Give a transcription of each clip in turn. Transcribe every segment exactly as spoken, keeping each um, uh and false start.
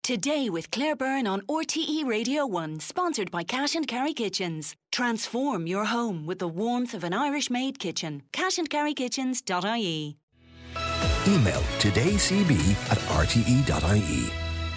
Today with Claire Byrne on R T E Radio one, sponsored by Cash and Carry Kitchens. Transform your home with the warmth of an Irish-made kitchen. cash and carry kitchens dot I E. Email todaycb at r t e dot I E.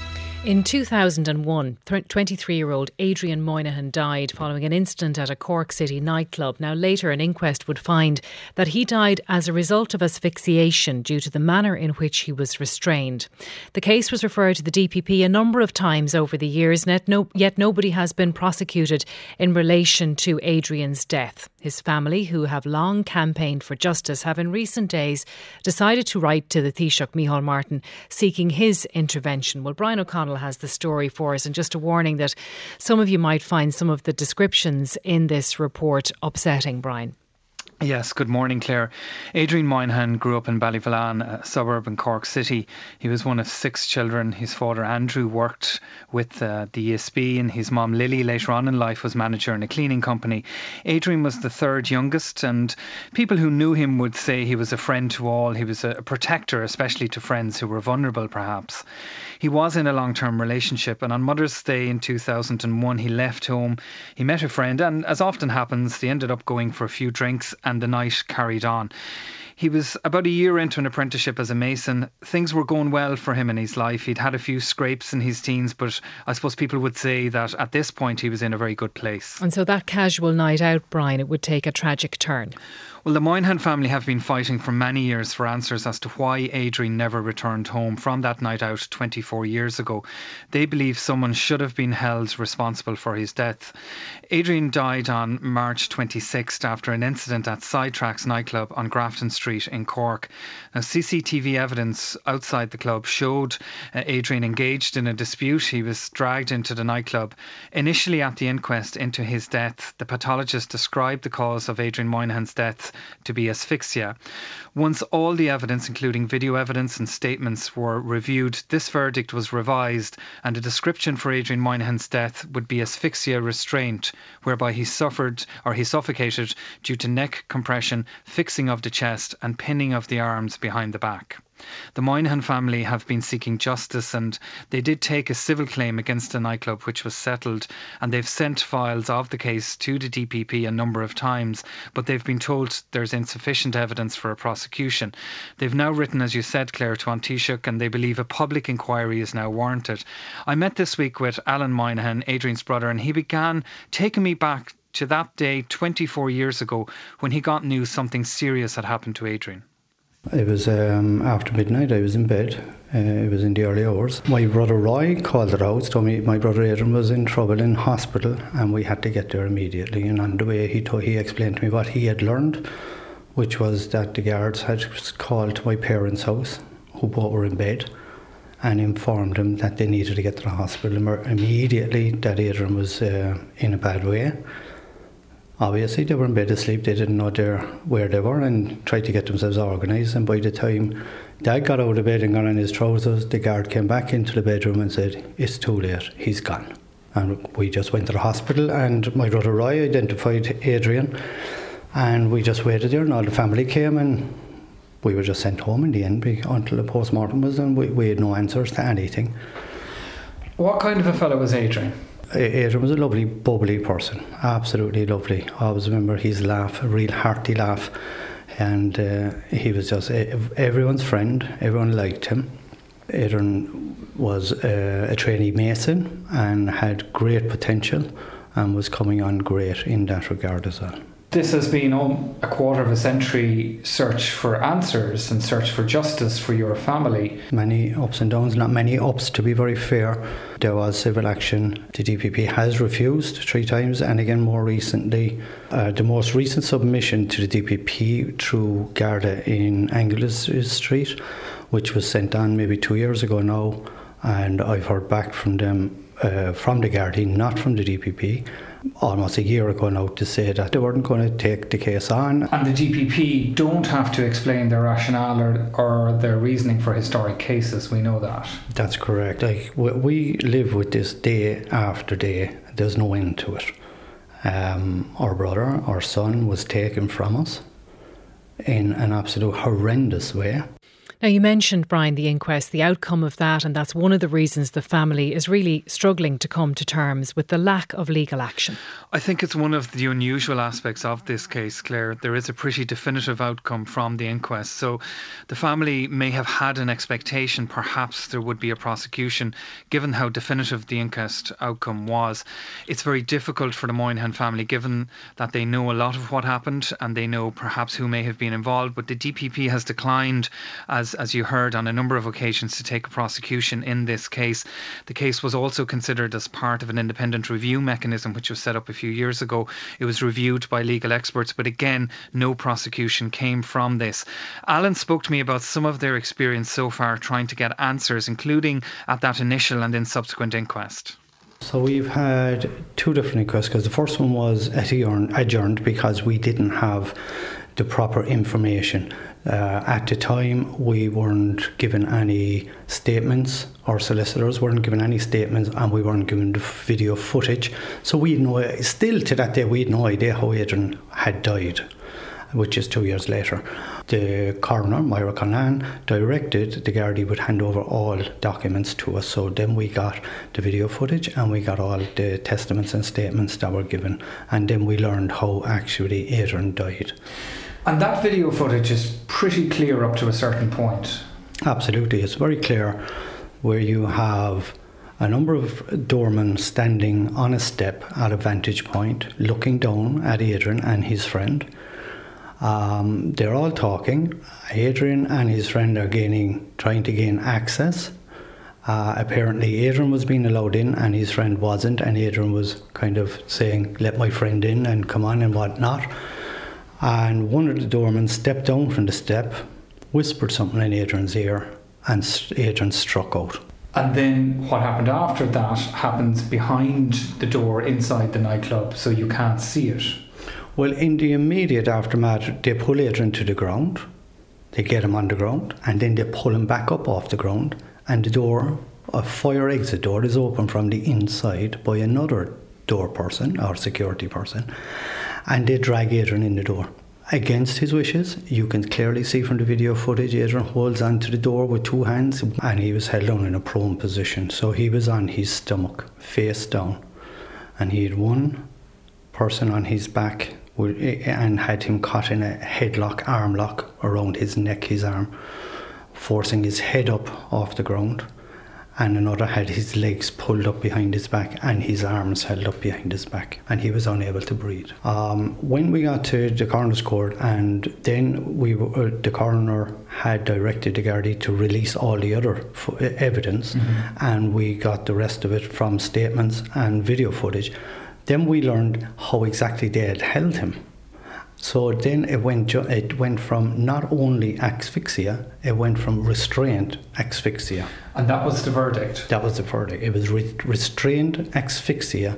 In two thousand one, twenty-three-year-old Adrian Moynihan died following an incident at a Cork City nightclub. Now, later an inquest would find that he died as a result of asphyxiation due to the manner in which he was restrained. The case was referred to the D P P a number of times over the years, yet, no, yet nobody has been prosecuted in relation to Adrian's death. His family, who have long campaigned for justice, have in recent days decided to write to the Taoiseach Micheál Martin seeking his intervention. Well, Brian O'Connell has the story for us, and just a warning that some of you might find some of the descriptions in this report upsetting, Brian. Yes, good morning, Claire. Adrian Moynihan grew up in Ballyvolane, a suburb in Cork City. He was one of six children. His father, Andrew, worked with uh, the E S B, and his mum, Lily, later on in life was manager in a cleaning company. Adrian was the third youngest, and people who knew him would say he was a friend to all. He was a protector, especially to friends who were vulnerable, perhaps. He was in a long-term relationship, and on Mother's Day in two thousand one, he left home. He met a friend, and as often happens, they ended up going for a few drinks, and the night carried on. He was about a year into an apprenticeship as a mason. Things were going well for him in his life. He'd had a few scrapes in his teens, but I suppose people would say that at this point he was in a very good place. And so that casual night out, Brian, it would take a tragic turn. Well, the Moynihan family have been fighting for many years for answers as to why Adrian never returned home from that night out twenty-four years ago. They believe someone should have been held responsible for his death. Adrian died on March twenty-sixth after an incident at Sidetracks nightclub on Grafton Street in Cork. Now, C C T V evidence outside the club showed uh, Adrian engaged in a dispute. He was dragged into the nightclub. Initially at the inquest into his death, the pathologist described the cause of Adrian Moynihan's death to be asphyxia. Once all the evidence, including video evidence and statements, were reviewed, this verdict was revised, and a description for Adrian Moynihan's death would be asphyxia restraint, whereby he suffered or he suffocated due to neck compression, fixing of the chest and pinning of the arms behind the back. The Moynihan family have been seeking justice, and they did take a civil claim against the nightclub, which was settled, and they've sent files of the case to the D P P a number of times, but they've been told there's insufficient evidence for a prosecution. They've now written, as you said, Claire, to An Taoiseach, and they believe a public inquiry is now warranted. I met this week with Alan Moynihan, Adrian's brother, and he began taking me back to that day twenty-four years ago when he got news something serious had happened to Adrian. It was um, after midnight. I was in bed. Uh, it was in the early hours. My brother Roy called the house, told me my brother Adrian was in trouble in hospital, and we had to get there immediately. And on the way, he told, he explained to me what he had learned, which was that the guards had called to my parents' house, who both were in bed, and informed them that they needed to get to the hospital immediately, that Adrian was uh, in a bad way. Obviously, they were in bed asleep. They didn't know their, where they were, and tried to get themselves organised. And by the time Dad got out of bed and got on his trousers, the guard came back into the bedroom and said, "It's too late, he's gone." And we just went to the hospital, and my brother Roy identified Adrian, and we just waited there, and all the family came, and we were just sent home in the end until the post-mortem was done. We, we had no answers to anything. What kind of a fellow was Adrian? Adrian was a lovely, bubbly person, absolutely lovely. I always remember his laugh, a real hearty laugh, and uh, he was just everyone's friend. Everyone liked him. Adrian was uh, a trainee mason and had great potential and was coming on great in that regard as well. This has been um, a quarter of a century search for answers and search for justice for your family. Many ups and downs, not many ups to be very fair. There was civil action. The D P P has refused three times, and again more recently. Uh, the most recent submission to the D P P through Garda in Angus Street, which was sent on maybe two years ago now, and I've heard back from them, uh, from the Garda, not from the D P P, almost a year ago now, to say that they weren't going to take the case on. And the D P P don't have to explain their rationale or, or their reasoning for historic cases, we know that. That's correct. Like, we live with this day after day. There's no end to it. Um, our brother, our son, was taken from us in an absolute horrendous way. Now, you mentioned, Brian, the inquest, the outcome of that, and that's one of the reasons the family is really struggling to come to terms with the lack of legal action. I think it's one of the unusual aspects of this case, Claire. There is a pretty definitive outcome from the inquest. So the family may have had an expectation perhaps there would be a prosecution, given how definitive the inquest outcome was. It's very difficult for the Moynihan family, given that they know a lot of what happened and they know perhaps who may have been involved. But the D P P has declined, as as you heard, on a number of occasions to take a prosecution in this case. The case was also considered as part of an independent review mechanism which was set up a few years ago. It was reviewed by legal experts, but again, no prosecution came from this. Alan spoke to me about some of their experience so far trying to get answers, including at that initial and then subsequent inquest. So we've had two different inquests, because the first one was adjourned because we didn't have the proper information. Uh, at the time, we weren't given any statements. Our solicitors weren't given any statements, and we weren't given the video footage. So we had no, still to that day, we had no idea how Adrian had died, which is two years later. The coroner, Myra Conlan, directed the Gardaí would hand over all documents to us. So then we got the video footage and we got all the testaments and statements that were given. And then we learned how actually Adrian died. And that video footage is pretty clear up to a certain point. Absolutely. It's very clear, where you have a number of doormen standing on a step at a vantage point, looking down at Adrian and his friend. Um, they're all talking. Adrian and his friend are gaining, trying to gain access. Uh, apparently Adrian was being allowed in and his friend wasn't, and Adrian was kind of saying, let my friend in and come on and whatnot. And one of the doormen stepped down from the step, whispered something in Adrian's ear, and Adrian struck out. And then what happened after that happens behind the door inside the nightclub, so you can't see it. Well, in the immediate aftermath, they pull Adrian to the ground, they get him on the ground, and then they pull him back up off the ground, and the door, a fire exit door, is open from the inside by another door person or security person, and they drag Adrian in the door. Against his wishes, you can clearly see from the video footage, Adrian holds onto the door with two hands, and he was held down in a prone position. So he was on his stomach, face down, and he had one person on his back and had him caught in a headlock, arm lock around his neck, his arm, forcing his head up off the ground. And another had his legs pulled up behind his back and his arms held up behind his back, and he was unable to breathe. Um, when we got to the coroner's court, and then we were, uh, the coroner had directed the Gardaí to release all the other fo- evidence, mm-hmm. and we got the rest of it from statements and video footage. Then we learned how exactly they had held him. So then it went ju- it went from not only asphyxia, it went from restrained asphyxia. And that was the verdict? That was the verdict. It was re- restrained asphyxia.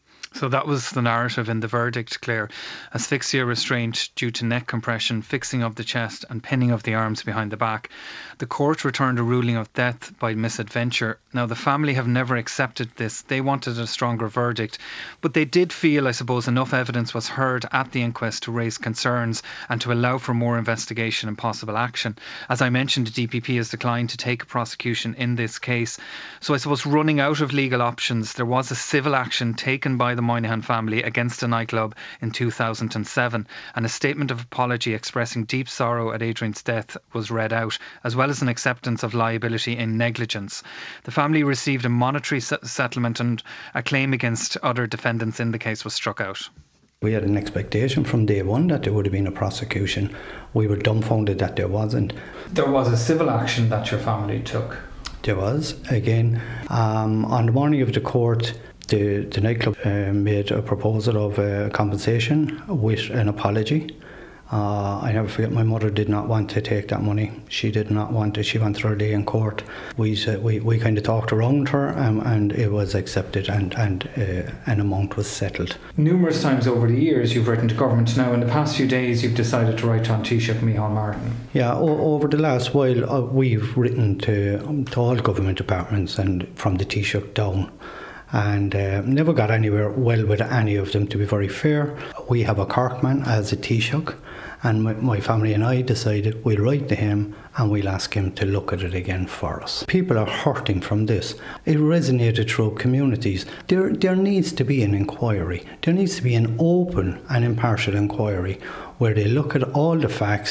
So that was the narrative in the verdict, Claire. Asphyxia, restraint due to neck compression, fixing of the chest and pinning of the arms behind the back. The court returned a ruling of death by misadventure. Now, the family have never accepted this. They wanted a stronger verdict, but they did feel, I suppose, enough evidence was heard at the inquest to raise concerns and to allow for more investigation and possible action. As I mentioned, the D P P has declined to take a prosecution in this case. So I suppose, running out of legal options, there was a civil action taken by the Moynihan family against a nightclub in two thousand seven, and a statement of apology expressing deep sorrow at Adrian's death was read out, as well as an acceptance of liability in negligence. The family received a monetary settlement, and a claim against other defendants in the case was struck out. We had an expectation from day one that there would have been a prosecution. We were dumbfounded that there wasn't. There was a civil action that your family took. There was, again. Um, on the morning of the court, The, the nightclub uh, made a proposal of uh, compensation with an apology. Uh, I never forget, my mother did not want to take that money. She did not want it. She wanted her day in court. We uh, we, we kind of talked around her, um, and it was accepted, and, and uh, an amount was settled. Numerous times over the years you've written to government. Now, in the past few days, you've decided to write to An Taoiseach Micheál Martin. Yeah, o- over the last while, uh, we've written to, um, to all government departments and from the Taoiseach down, and uh, never got anywhere well with any of them, to be very fair. We have a Corkman as a Taoiseach, And my, my family and I decided we'll write to him and we'll ask him to look at it again for us. People are hurting from this. It resonated through communities. There, there needs to be an inquiry. There needs to be an open and impartial inquiry where they look at all the facts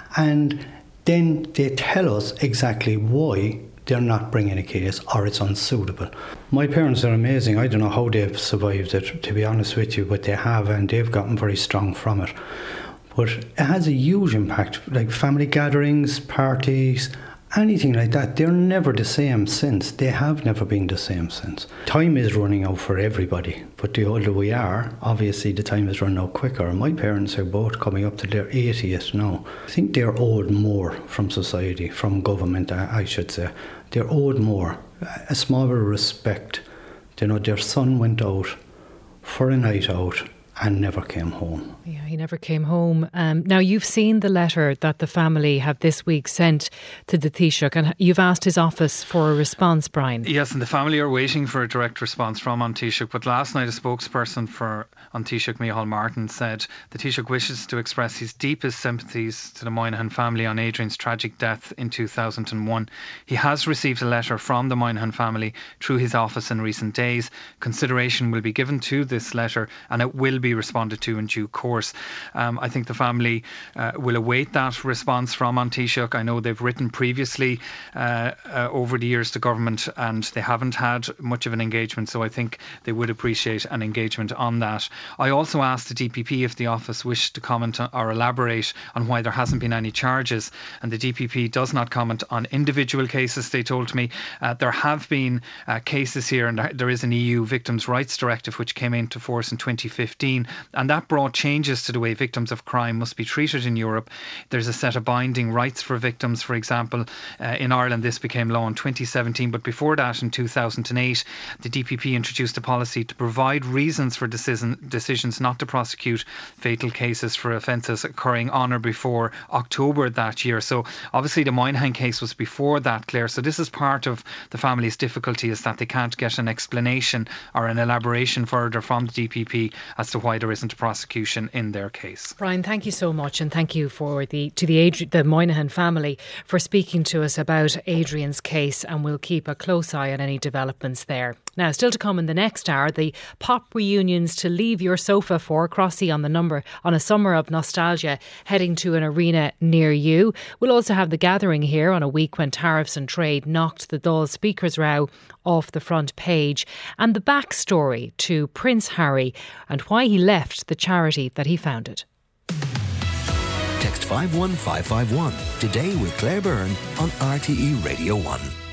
and then they tell us exactly why they're not bringing a case or it's unsuitable. My parents are amazing. I don't know how they've survived it, to be honest with you, but they have, and they've gotten very strong from it. But it has a huge impact, like family gatherings, parties, anything like that. They're never the same since. They have never been the same since. Time is running out for everybody, but the older we are, obviously the time is running out quicker. My parents are both coming up to their eightieth now. I think they're owed more from society, from government, I should say. They're owed more, a smaller respect. You know, their son went out for a night out and never came home. Yeah, he never came home. Um, now, you've seen the letter that the family have this week sent to the Taoiseach, and you've asked his office for a response, Brian. Yes, and the family are waiting for a direct response from An Taoiseach. But last night, a spokesperson for An Taoiseach, Micheál Martin, said the Taoiseach wishes to express his deepest sympathies to the Moynihan family on Adrian's tragic death in two thousand one. He has received a letter from the Moynihan family through his office in recent days. Consideration will be given to this letter and it will be responded to in due course. Um, I think the family uh, will await that response from An Taoiseach. I know they've written previously uh, uh, over the years to government and they haven't had much of an engagement, so I think they would appreciate an engagement on that. I also asked the D P P if the office wished to comment or elaborate on why there hasn't been any charges, and the D P P does not comment on individual cases, they told me. Uh, there have been uh, cases here, and there is an E U Victims' Rights Directive which came into force in twenty fifteen, and that brought changes to the way victims of crime must be treated in Europe. There's a set of binding rights for victims. For example, uh, in Ireland this became law in twenty seventeen, but before that in two thousand eight the D P P introduced a policy to provide reasons for decision, decisions not to prosecute fatal cases for offences occurring on or before October that year. So obviously the Moynihan case was before that, Claire. So this is part of the family's difficulty, is that they can't get an explanation or an elaboration further from the D P P as to why there isn't a prosecution in their case. Brian, thank you so much, and thank you for the to the Adri- the Moynihan family for speaking to us about Adrian's case, and we'll keep a close eye on any developments there. Now, still to come in the next hour, the pop reunions to leave your sofa for. Crossy on the number on a summer of nostalgia, heading to an arena near you. We'll also have The Gathering here on a week when tariffs and trade knocked the Dáil speakers row off the front page, and the backstory to Prince Harry and why he left the charity that he founded. Text five one five five one today with Claire Byrne on R T E Radio one.